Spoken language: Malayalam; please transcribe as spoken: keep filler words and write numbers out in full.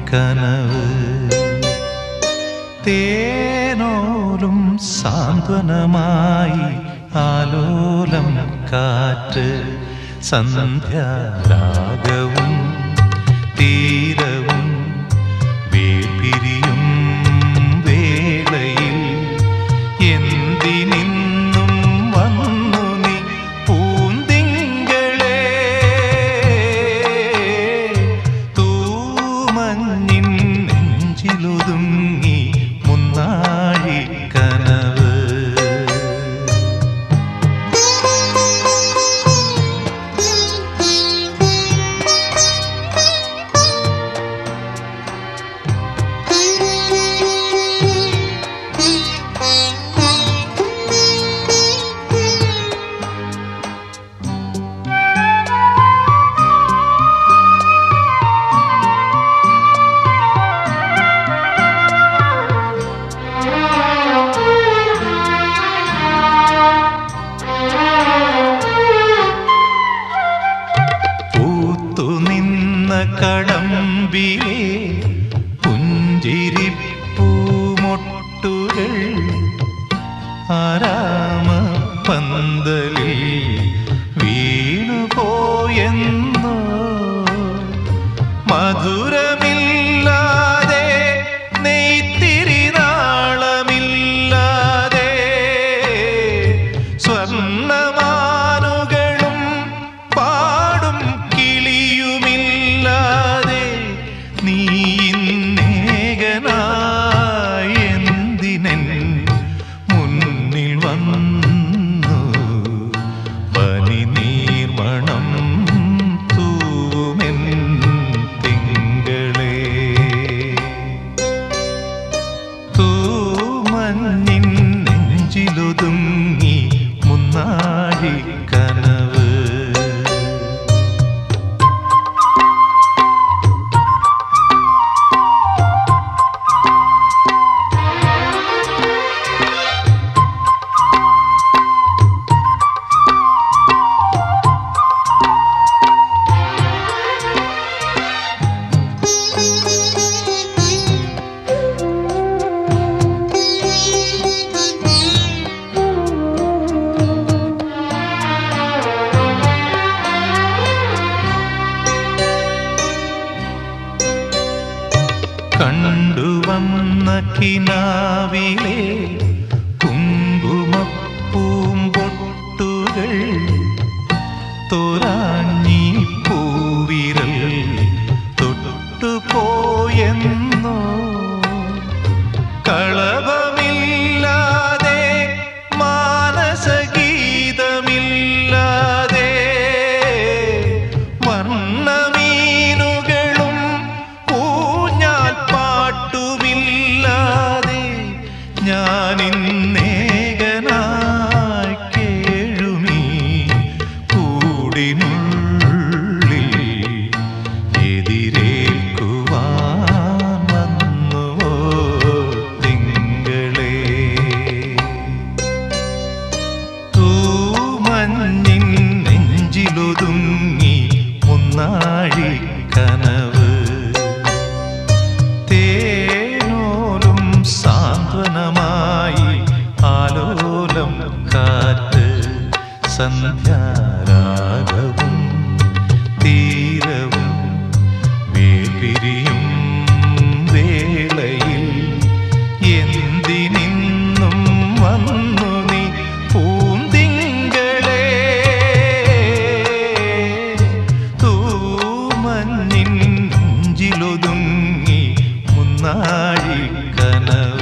കനവ്. തേനോലും സാന്ത്വനമായി ആലോലം കാറ്റ്, സന്ധ്യാരാഗവും തീരവും വേർപിരിയും വേളയിൽ എന്തിനിന്നും വന്നു നീ പൂന്തിങ്കളെ. തൂമഞ്ഞിൻ നെഞ്ചിലൊതുങ്ങി മുന്നാഴി കനവ്. കടമ്പിലെ പുഞ്ചിരിപ്പൂമൊട്ടുകൾ ആരാമ പന്തലിൽ വീണുപോയെന്നോ. മധുരമില്ലാതെ നെയ്ത്തിരി നാളമില്ലാതെ സ്വർണ്ണമാനുകളും പാടും കിളിയുമില്ലാതെ നീ ഇന്നേകനായി എന്തിനൻ മുന്നിൽ വന്നു. പനി നീർമണം തൂമെൻ തിങ്കളേ. തൂമഞ്ഞിൻ നെഞ്ചിലൊതുങ്ങി മുന്നാഴി കനവ്. കണ്ടുവന്ന കിനാവിലെ കുങ്കുമപ്പൂമ്പൊട്ടുകൾ തോരാഞ്ഞി പൂവിരൽ തൊട്ടുപോയെന്നോ. കളഭമില്ലാതെ മാനസഗീതമില്ലാതെ വർണ്ണമീനുകളും ഊഞ്ഞാൽ പാട്ടുമില്ലാതെ ഞാനിന്നേകനായി കേഴുമീ കൂടിനുള്ളിൽ എതിരേൽക്കുവാൻ വന്നുവോ തിങ്കളേ. തൂമഞ്ഞിൻ നെഞ്ചിലൊതുങ്ങി മുന്നാഴി കനവ്. തേനോലും സാന്ത്വനമായി ആലോലം കാറ്റ്, സന്ധ്യാരാഗവും തീരവും വേർപിരിയും വേളയിൽ എന്തിനിന്നും വന്നു നീ പൂന്തിങ്കളെ. തൂമഞ്ഞിൻ നെഞ്ചിലൊതുങ്ങി മുന്നാഴി കനവ്.